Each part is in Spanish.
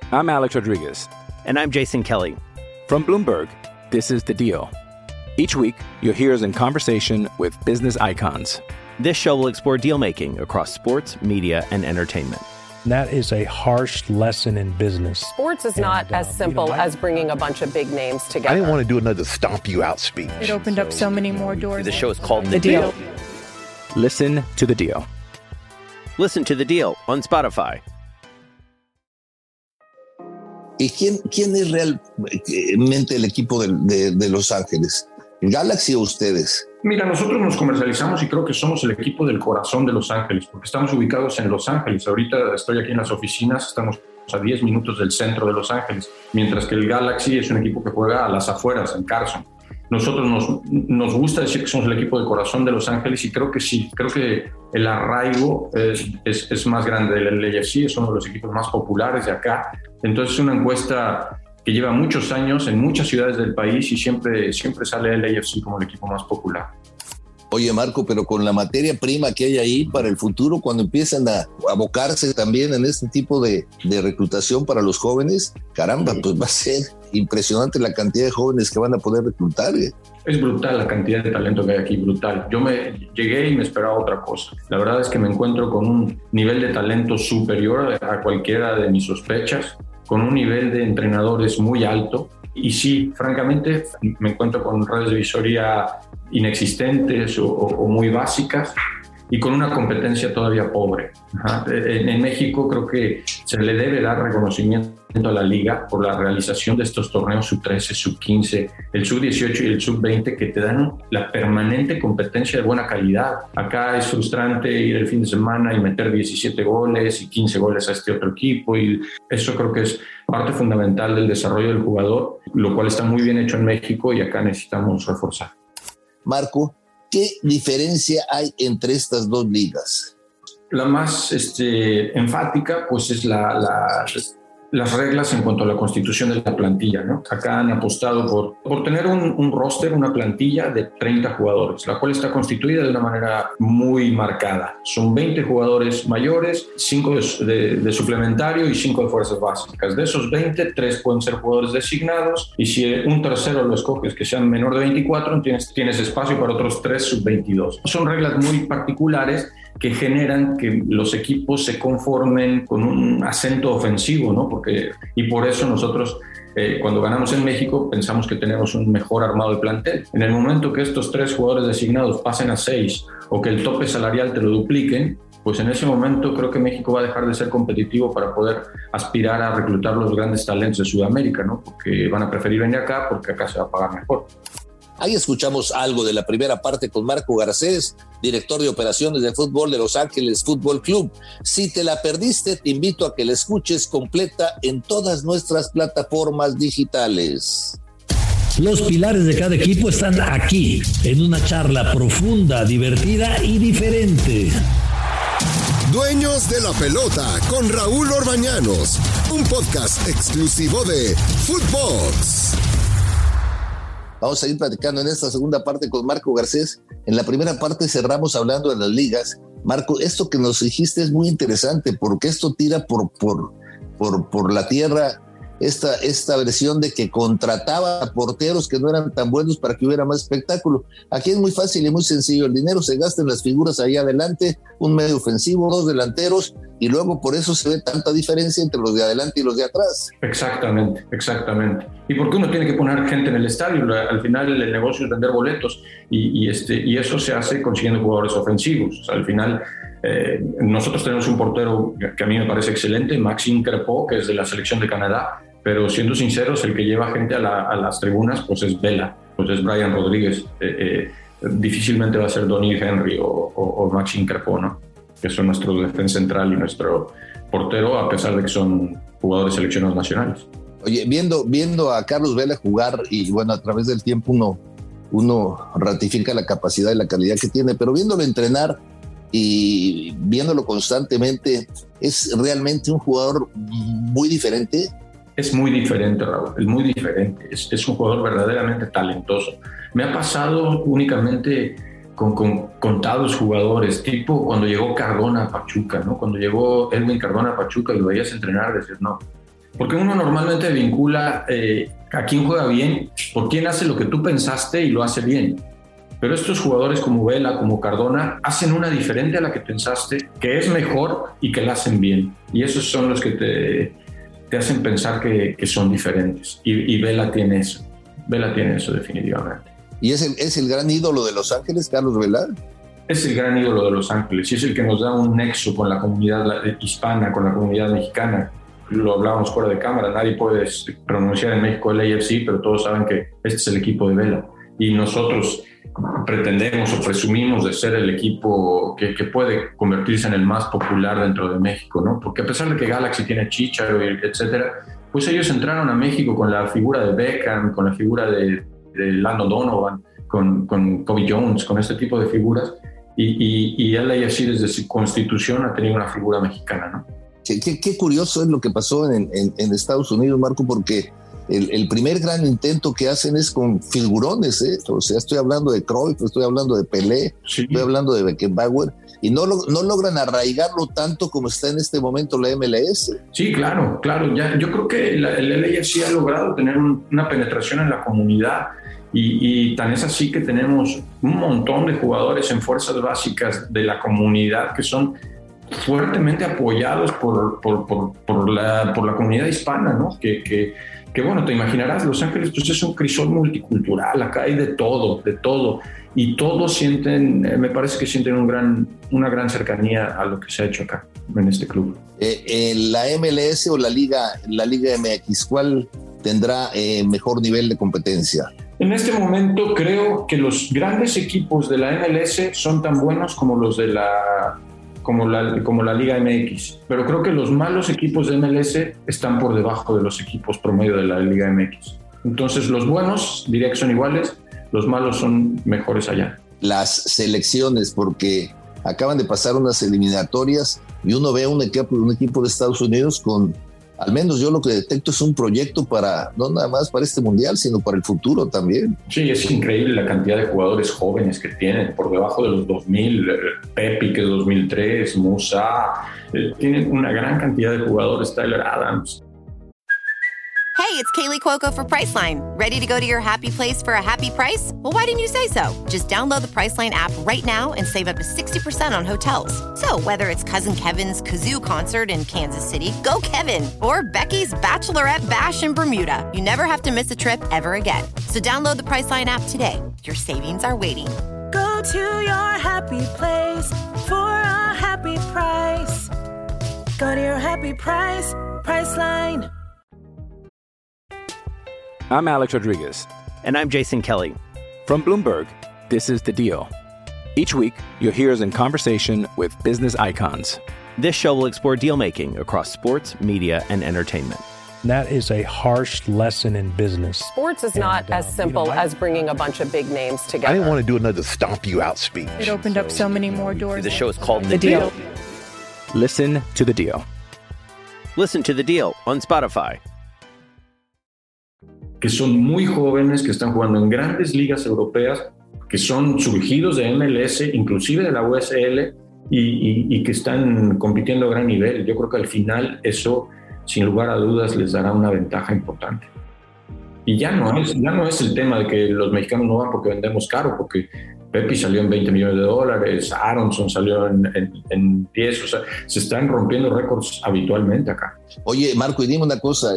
I'm Alex Rodriguez. And I'm Jason Kelly. From Bloomberg, this is The Deal. Each week, you'll hear us in conversation with business icons. This show will explore deal-making across sports, media, and entertainment. That is a harsh lesson in business. Sports is not as simple as bringing a bunch of big names together. I didn't want to do another stomp you out speech. It opened up so many more doors. The show is called The Deal. Listen to The Deal. Listen to The Deal on Spotify. ¿Y quién es realmente el equipo de Los Ángeles? ¿Galaxy o ustedes? Mira, nosotros nos comercializamos y creo que somos el equipo del corazón de Los Ángeles, porque estamos ubicados en Los Ángeles. Ahorita estoy aquí en las oficinas, estamos a 10 minutos del centro de Los Ángeles, mientras que el Galaxy es un equipo que juega a las afueras, en Carson. Nosotros nos gusta decir que somos el equipo de corazón de Los Ángeles y creo que sí, creo que el arraigo es más grande del LAFC, es uno de los equipos más populares de acá. Entonces es una encuesta que lleva muchos años en muchas ciudades del país y siempre sale el LAFC como el equipo más popular. Oye, Marco, pero con la materia prima que hay ahí para el futuro, cuando empiezan a abocarse también en este tipo de reclutación para los jóvenes, caramba, pues va a ser impresionante la cantidad de jóvenes que van a poder reclutar. Es brutal la cantidad de talento que hay aquí, brutal. Yo llegué y me esperaba otra cosa. La verdad es que me encuentro con un nivel de talento superior a cualquiera de mis sospechas, con un nivel de entrenadores muy alto. Y sí, francamente, me encuentro con redes de visoría inexistentes o muy básicas y con una competencia todavía pobre. En México creo que se le debe dar reconocimiento a la liga por la realización de estos torneos sub-13, sub-15, el sub-18 y el sub-20 que te dan la permanente competencia de buena calidad. Acá es frustrante ir el fin de semana y meter 17 goles y 15 goles a este otro equipo, y eso creo que es parte fundamental del desarrollo del jugador, lo cual está muy bien hecho en México y acá necesitamos reforzar. Marco, ¿qué diferencia hay entre estas dos ligas? La más enfática pues es las reglas en cuanto a la constitución de la plantilla, ¿no? Acá han apostado por tener un roster, una plantilla de 30 jugadores, la cual está constituida de una manera muy marcada. Son 20 jugadores mayores, 5 de suplementario y 5 de fuerzas básicas. De esos 20, 3 pueden ser jugadores designados, y si un tercero lo escoges que sean menor de 24, tienes espacio para otros 3 sub-22. Son reglas muy particulares que generan que los equipos se conformen con un acento ofensivo, ¿no? Y por eso nosotros, cuando ganamos en México, pensamos que tenemos un mejor armado de plantel. En el momento que estos 3 jugadores designados pasen a 6 o que el tope salarial te lo dupliquen, pues en ese momento creo que México va a dejar de ser competitivo para poder aspirar a reclutar los grandes talentos de Sudamérica, ¿no? Porque van a preferir venir acá porque acá se va a pagar mejor. Ahí escuchamos algo de la primera parte con Marco Garcés, director de operaciones de fútbol de Los Ángeles Fútbol Club. Si te la perdiste, te invito a que la escuches completa en todas nuestras plataformas digitales. Los pilares de cada equipo están aquí, en una charla profunda, divertida y diferente. Dueños de la pelota con Raúl Orbañanos, un podcast exclusivo de Footbox. Vamos a ir platicando en esta segunda parte con Marco Garcés. En la primera parte cerramos hablando de las ligas. Marco, esto que nos dijiste es muy interesante porque esto tira por la tierra esta versión de que contrataba a porteros que no eran tan buenos para que hubiera más espectáculo. Aquí es muy fácil y muy sencillo. El dinero se gasta en las figuras ahí adelante, un medio ofensivo, 2 delanteros, y luego por eso se ve tanta diferencia entre los de adelante y los de atrás. Exactamente. ¿Y por qué uno tiene que poner gente en el estadio? Al final el negocio es vender boletos y eso se hace consiguiendo jugadores ofensivos. O sea, al final nosotros tenemos un portero que a mí me parece excelente, Maxime Crepeau, que es de la selección de Canadá, pero siendo sinceros, el que lleva gente a las tribunas pues es Vela, pues es Brian Rodríguez. Difícilmente va a ser Donny Henry o Maxime Crepeau, ¿no? Que son nuestro defensa central y nuestro portero, a pesar de que son jugadores seleccionados nacionales. Oye, viendo a Carlos Vela jugar, y bueno, a través del tiempo uno ratifica la capacidad y la calidad que tiene, pero viéndolo entrenar y viéndolo constantemente, ¿es realmente un jugador muy diferente? Es muy diferente, Raúl, es muy diferente. Es un jugador verdaderamente talentoso. Me ha pasado únicamente con contados jugadores, tipo cuando llegó Cardona a Pachuca, ¿no? Cuando llegó Edwin Cardona a Pachuca y lo veías entrenar, decías, no, Porque uno normalmente vincula a quién juega bien, por quién hace lo que tú pensaste y lo hace bien. Pero estos jugadores como Vela, como Cardona, hacen una diferente a la que pensaste, que es mejor y que la hacen bien. Y esos son los que te hacen pensar que son diferentes. Y Vela tiene eso. Vela tiene eso definitivamente. ¿Y es el gran ídolo de Los Ángeles, Carlos Vela? Es el gran ídolo de Los Ángeles y es el que nos da un nexo con la comunidad hispana, con la comunidad mexicana. Lo hablábamos fuera de cámara, nadie puede pronunciar en México el AFC, pero todos saben que este es el equipo de Vela. Y nosotros pretendemos o presumimos de ser el equipo que puede convertirse en el más popular dentro de México, ¿no? Porque a pesar de que Galaxy tiene Chicharo, etcétera, pues ellos entraron a México con la figura de Beckham, con la figura de Landon Donovan, con Kobe Jones, con este tipo de figuras. Y el AFC desde su constitución ha tenido una figura mexicana, ¿no? Qué curioso es lo que pasó en Estados Unidos, Marco, porque el primer gran intento que hacen es con figurones, ¿eh? O sea, estoy hablando de Cruyff, estoy hablando de Pelé, sí. Estoy hablando de Beckenbauer, y no logran arraigarlo tanto como está en este momento la MLS. Sí, claro. Ya, yo creo que el LAFC ha logrado tener una penetración en la comunidad, y tan es así que tenemos un montón de jugadores en fuerzas básicas de la comunidad que son fuertemente apoyados por la comunidad hispana, ¿no? Que bueno, te imaginarás, Los Ángeles pues es un crisol multicultural, acá hay de todo, y todos sienten, me parece que sienten una gran cercanía a lo que se ha hecho acá, en este club. ¿La MLS o la Liga MX, cuál tendrá mejor nivel de competencia? En este momento creo que los grandes equipos de la MLS son tan buenos como los de como la Liga MX, pero creo que los malos equipos de MLS están por debajo de los equipos promedio de la Liga MX. Entonces los buenos diría que son iguales, los malos son mejores allá. Las selecciones, porque acaban de pasar unas eliminatorias y uno ve un equipo de Estados Unidos con, al menos yo lo que detecto es un proyecto para, no nada más para este mundial, sino para el futuro también. Sí, es increíble la cantidad de jugadores jóvenes que tienen, por debajo de los 2000, Pepi que es 2003, Musa, tienen una gran cantidad de jugadores, Tyler Adams. Hey, it's Kaylee Cuoco for Priceline. Ready to go to your happy place for a happy price? Well, why didn't you say so? Just download the Priceline app right now and save up to 60% on hotels. So whether it's Cousin Kevin's Kazoo Concert in Kansas City, go Kevin, or Becky's Bachelorette Bash in Bermuda, you never have to miss a trip ever again. So download the Priceline app today. Your savings are waiting. Go to your happy place for a happy price. Go to your happy price, Priceline. I'm Alex Rodriguez. And I'm Jason Kelly. From Bloomberg, this is The Deal. Each week, you'll hear us in conversation with business icons. This show will explore deal-making across sports, media, and entertainment. That is a harsh lesson in business. Sports is not as simple as bringing a bunch of big names together. I didn't want to do another stomp you out speech. It opened up so many more doors. The show is called The Deal. Listen to The Deal. Listen to The Deal on Spotify. Que son muy jóvenes, que están jugando en grandes ligas europeas, que son surgidos de MLS, inclusive de la USL, y que están compitiendo a gran nivel. Yo creo que al final eso, sin lugar a dudas, les dará una ventaja importante. Y ya no es el tema de que los mexicanos no van porque vendemos caro, porque Pepi salió en $20 millones, Aronson salió en 10, o sea, se están rompiendo récords habitualmente acá. Oye, Marco, y dime una cosa,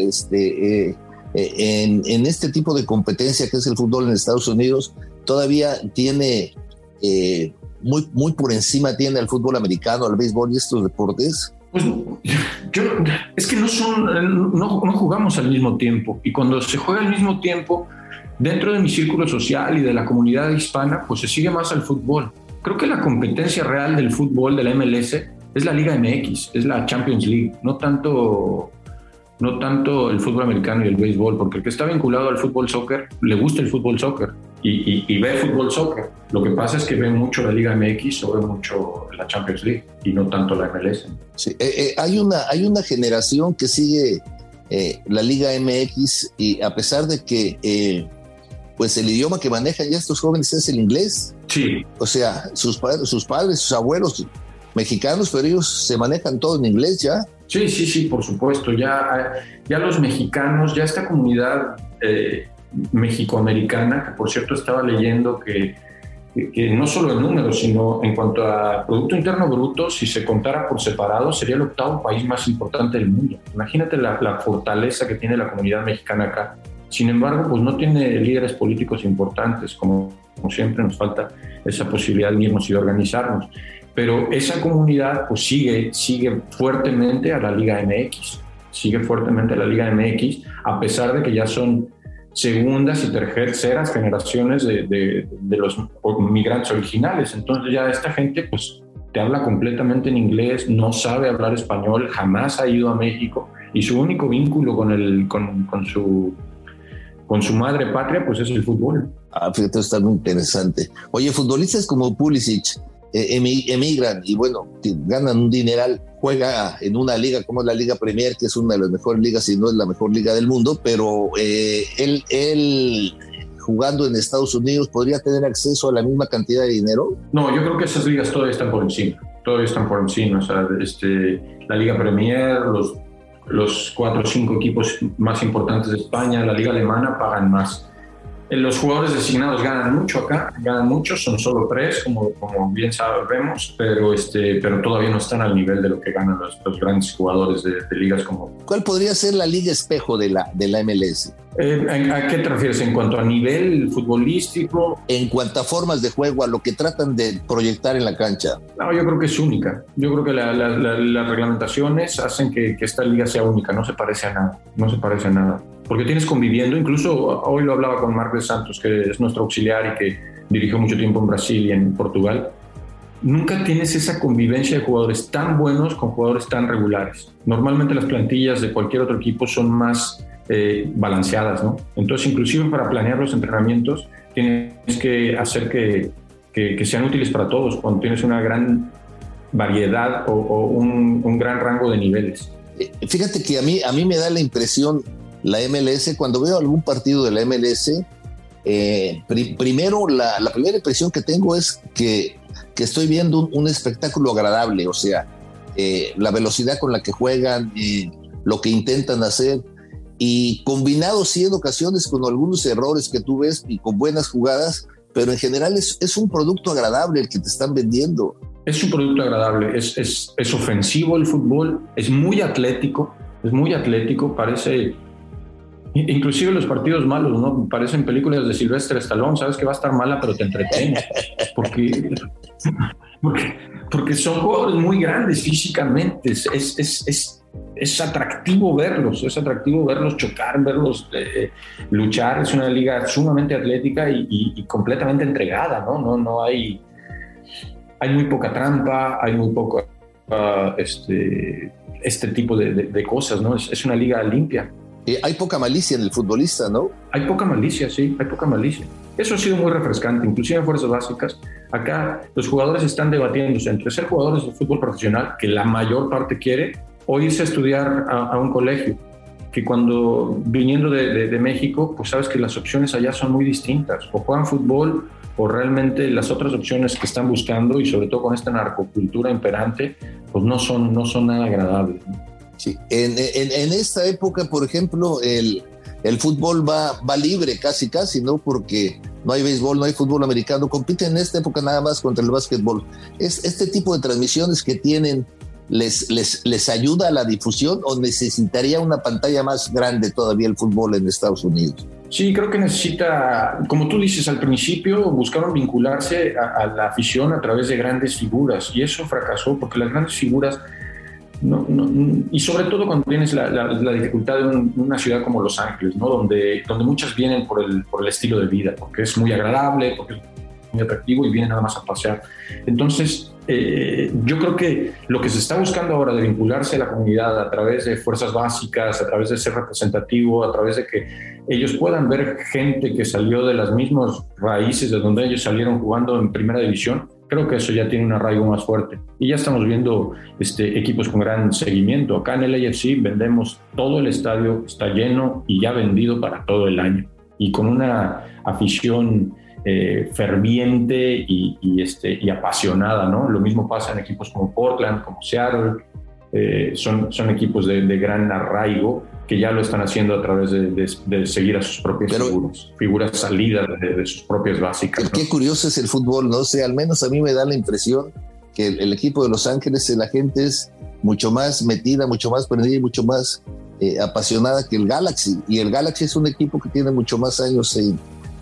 en este tipo de competencia que es el fútbol en Estados Unidos, todavía tiene muy por encima tiene al fútbol americano, al béisbol y estos deportes. Pues es que no jugamos al mismo tiempo, y cuando se juega al mismo tiempo dentro de mi círculo social y de la comunidad hispana, pues se sigue más al fútbol. Creo que la competencia real del fútbol de la MLS es la Liga MX, es la Champions League, no tanto el fútbol americano y el béisbol, porque el que está vinculado al fútbol soccer le gusta el fútbol soccer y ve fútbol soccer. Lo que pasa es que ve mucho la Liga MX o ve mucho la Champions League y no tanto la MLS. Sí, hay una generación que sigue la Liga MX, y a pesar de que pues el idioma que manejan ya estos jóvenes es el inglés. Sí. O sea, sus padres, sus abuelos mexicanos, pero ellos se manejan todo en inglés ya. Sí, por supuesto. Ya los mexicanos, ya esta comunidad mexicoamericana, que por cierto estaba leyendo que no solo en números, sino en cuanto a Producto Interno Bruto, si se contara por separado, sería el 8º país más importante del mundo. Imagínate la fortaleza que tiene la comunidad mexicana acá. Sin embargo, pues no tiene líderes políticos importantes, como siempre nos falta esa posibilidad de unirnos y de organizarnos. Pero esa comunidad pues sigue fuertemente a la Liga MX, a pesar de que ya son segundas y terceras generaciones de los migrantes originales. Entonces ya esta gente pues te habla completamente en inglés, no sabe hablar español, jamás ha ido a México y su único vínculo con su madre patria pues es el fútbol. Fíjate, está muy interesante. Oye, futbolistas como Pulisic emigran y bueno, ganan un dineral, juega en una liga como es la Liga Premier, que es una de las mejores ligas, si no es la mejor liga del mundo, pero él jugando en Estados Unidos, ¿podría tener acceso a la misma cantidad de dinero? No, yo creo que esas ligas todavía están por encima. O sea, la Liga Premier, los 4 o 5 equipos más importantes de España, la Liga Alemana pagan más. Los jugadores designados ganan mucho acá, son solo 3, como bien sabemos, pero todavía no están al nivel de lo que ganan los grandes jugadores de ligas como... ¿Cuál podría ser la liga espejo de la MLS? ¿A qué te refieres? ¿En cuanto a nivel futbolístico? En cuanto a formas de juego, a lo que tratan de proyectar en la cancha. No, yo creo que es única. Yo creo que las reglamentaciones hacen que esta liga sea única, no se parece a nada. Porque tienes conviviendo, incluso hoy lo hablaba con Marc de Santos, que es nuestro auxiliar y que dirigió mucho tiempo en Brasil y en Portugal. Nunca tienes esa convivencia de jugadores tan buenos con jugadores tan regulares. Normalmente las plantillas de cualquier otro equipo son más balanceadas, ¿no? Entonces, inclusive para planear los entrenamientos, tienes que hacer que sean útiles para todos, cuando tienes una gran variedad o un gran rango de niveles. Fíjate que a mí me da la impresión, la MLS, cuando veo algún partido de la MLS, primero la primera impresión que tengo es que estoy viendo un espectáculo agradable, o sea, la velocidad con la que juegan, lo que intentan hacer, y combinado sí en ocasiones con algunos errores que tú ves y con buenas jugadas, pero en general es un producto agradable el que te están vendiendo. Es un producto agradable, es ofensivo el fútbol, es muy atlético, parece... Inclusive los partidos malos, ¿no? Parecen películas de Sylvester Stallone, sabes que va a estar mala, pero te entretiene. Porque son jugadores muy grandes físicamente. Es atractivo verlos, chocar, verlos luchar. Es una liga sumamente atlética y completamente entregada, ¿no? No hay muy poca trampa, hay muy poco este tipo de cosas, ¿no? Es una liga limpia. Hay poca malicia en el futbolista, ¿no? Hay poca malicia, sí, hay poca malicia. Eso ha sido muy refrescante, inclusive en fuerzas básicas. Acá los jugadores están debatiéndose entre ser jugadores de fútbol profesional, que la mayor parte quiere, o irse a estudiar a un colegio, que cuando viniendo de México, pues sabes que las opciones allá son muy distintas. O juegan fútbol, o realmente las otras opciones que están buscando, y sobre todo con esta narcocultura imperante, pues no son nada agradables, ¿no? Sí. En esta época, por ejemplo, el fútbol va libre casi, ¿no? Porque no hay béisbol, no hay fútbol americano, compiten en esta época nada más contra el básquetbol. Este tipo de transmisiones que tienen, ¿les ayuda a la difusión o necesitaría una pantalla más grande todavía el fútbol en Estados Unidos? Sí, creo que necesita, como tú dices al principio, buscaron vincularse a la afición a través de grandes figuras, y eso fracasó porque las grandes figuras no, y sobre todo cuando tienes la dificultad de una ciudad como Los Ángeles, ¿no? donde muchas vienen por el estilo de vida, porque es muy agradable, porque es muy atractivo y vienen nada más a pasear. Entonces, yo creo que lo que se está buscando ahora de vincularse a la comunidad a través de fuerzas básicas, a través de ser representativo, a través de que ellos puedan ver gente que salió de las mismas raíces de donde ellos salieron jugando en primera división, creo que eso ya tiene un arraigo más fuerte. Y ya estamos viendo equipos con gran seguimiento. Acá en el AFC vendemos todo el estadio, está lleno y ya vendido para todo el año. Y con una afición ferviente y apasionada, ¿no? Lo mismo pasa en equipos como Portland, como Seattle, son equipos de gran arraigo que ya lo están haciendo a través de seguir a sus propias figuras salidas de sus propias básicas, ¿no? Qué curioso es el fútbol, no sé, al menos a mí me da la impresión que el equipo de Los Ángeles, la gente es mucho más metida, mucho más prendida y mucho más apasionada que el Galaxy, y el Galaxy es un equipo que tiene mucho más años en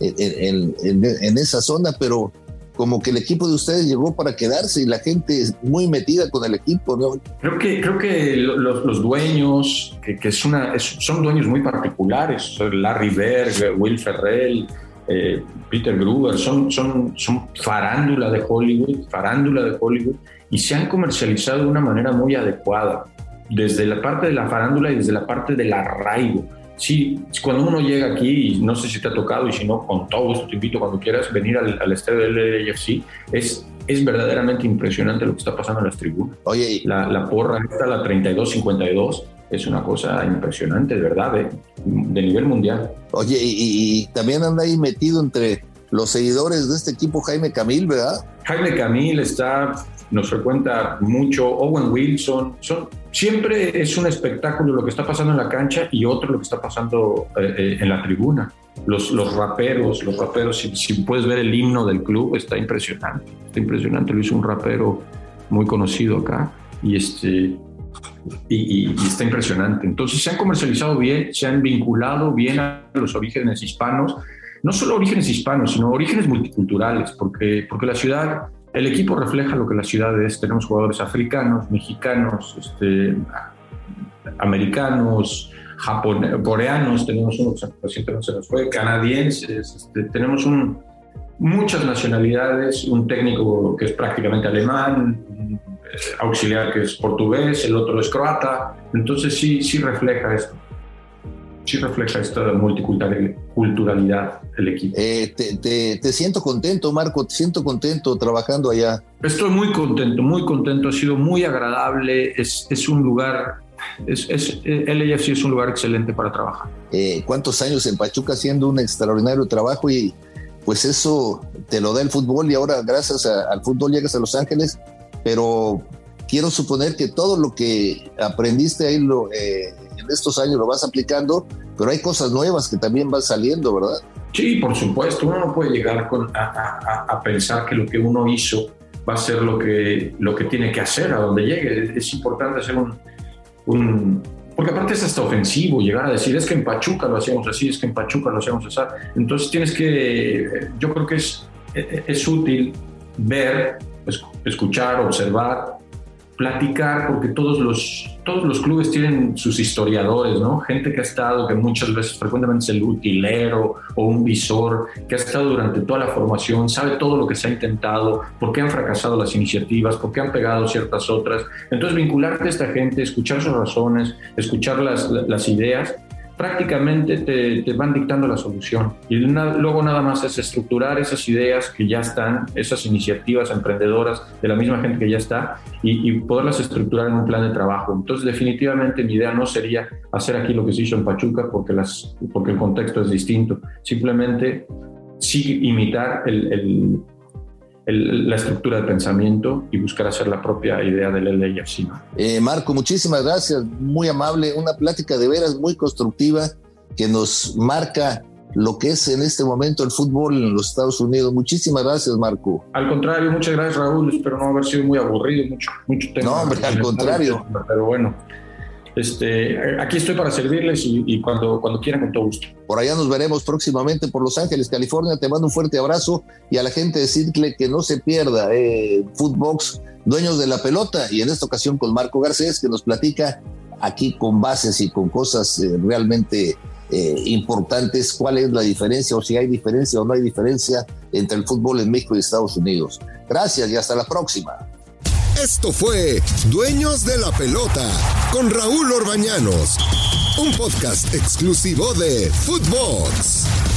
esa zona, pero como que el equipo de ustedes llegó para quedarse y la gente es muy metida con el equipo, ¿no? Creo que los dueños, son dueños muy particulares, Larry Berg, Will Ferrell, Peter Gruber, son farándula de Hollywood, y se han comercializado de una manera muy adecuada, desde la parte de la farándula y desde la parte del arraigo. Sí, cuando uno llega aquí, y no sé si te ha tocado, y si no, con todo gusto te invito cuando quieras venir al estadio del LAFC, es verdaderamente impresionante lo que está pasando en las tribunas. Oye, la porra esta, la 32-52, es una cosa impresionante, de verdad, de nivel mundial. Oye, y también anda ahí metido entre los seguidores de este equipo Jaime Camil, ¿verdad? Jaime Camil nos frecuenta mucho, Owen Wilson, siempre es un espectáculo lo que está pasando en la cancha y otro lo que está pasando en la tribuna. Los raperos, si puedes ver el himno del club, está impresionante, lo hizo un rapero muy conocido acá, y está impresionante. Entonces se han comercializado bien, se han vinculado bien a los orígenes hispanos, no solo orígenes hispanos, sino orígenes multiculturales, porque la ciudad, el equipo refleja lo que la ciudad es. Tenemos jugadores africanos, mexicanos, americanos, coreanos, tenemos uno que recientemente se nos fue, canadienses, tenemos muchas nacionalidades, un técnico que es prácticamente alemán, un auxiliar que es portugués, el otro es croata. Entonces sí refleja esto. Sí refleja esta multiculturalidad el equipo. Te siento contento, Marco, te siento contento trabajando allá. Estoy muy contento, ha sido muy agradable, es un lugar, LAFC es un lugar excelente para trabajar. ¿Cuántos años en Pachuca haciendo un extraordinario trabajo? Y pues eso te lo da el fútbol, y ahora gracias al fútbol llegas a Los Ángeles, pero quiero suponer que todo lo que aprendiste ahí en estos años lo vas aplicando, pero hay cosas nuevas que también van saliendo, ¿verdad? Sí, por supuesto. Uno no puede llegar a pensar que lo que uno hizo va a ser lo que tiene que hacer a donde llegue. Es importante hacer porque aparte es hasta ofensivo llegar a decir, es que en Pachuca lo hacíamos así, es que en Pachuca lo hacíamos así. Entonces yo creo que es útil ver, escuchar, observar, platicar, porque todos los clubes tienen sus historiadores, ¿no? Gente que ha estado, que muchas veces frecuentemente es el utilero o un visor, que ha estado durante toda la formación, sabe todo lo que se ha intentado, por qué han fracasado las iniciativas, por qué han pegado ciertas otras. Entonces, vincularte a esta gente, escuchar sus razones, escuchar las ideas, prácticamente te van dictando la solución. Y luego nada más es estructurar esas ideas que ya están, esas iniciativas emprendedoras de la misma gente que ya está, y poderlas estructurar en un plan de trabajo. Entonces, definitivamente mi idea no sería hacer aquí lo que se hizo en Pachuca porque el contexto es distinto. Simplemente sí imitar la estructura de pensamiento y buscar hacer la propia idea del LAFC, ¿no? Marco, muchísimas gracias, muy amable, una plática de veras muy constructiva que nos marca lo que es en este momento el fútbol en los Estados Unidos. Muchísimas gracias, Marco. Al contrario, muchas gracias, Raúl. Espero no haber sido muy aburrido, mucho tema. No, hombre, al contrario. Pero bueno, aquí estoy para servirles y cuando quieran, con todo gusto. Por allá nos veremos próximamente por Los Ángeles, California. Te mando un fuerte abrazo, y a la gente decirle que no se pierda Footbox, Dueños de la Pelota, y en esta ocasión con Marco Garcés, que nos platica aquí con bases y con cosas realmente importantes cuál es la diferencia, o si hay diferencia o no hay diferencia entre el fútbol en México y Estados Unidos. Gracias y hasta la próxima. Esto fue Dueños de la Pelota con Raúl Orbañanos, un podcast exclusivo de Footbox.